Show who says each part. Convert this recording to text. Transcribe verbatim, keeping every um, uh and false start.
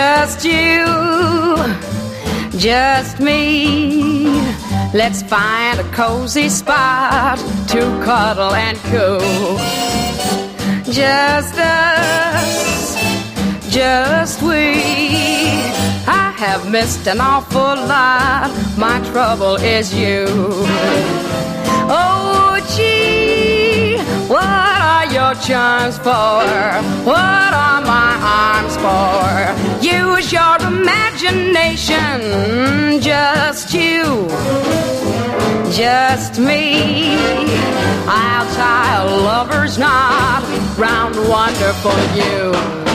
Speaker 1: Just you, just me. Let's find a cozy spot to cuddle and coo. Just us, just we. I have missed an awful lot. My trouble is you. Oh, gee, what are your charms for? What are my arms for? Use your imagination. Just you, just me. I'll tie a lover's knot round wonderful you.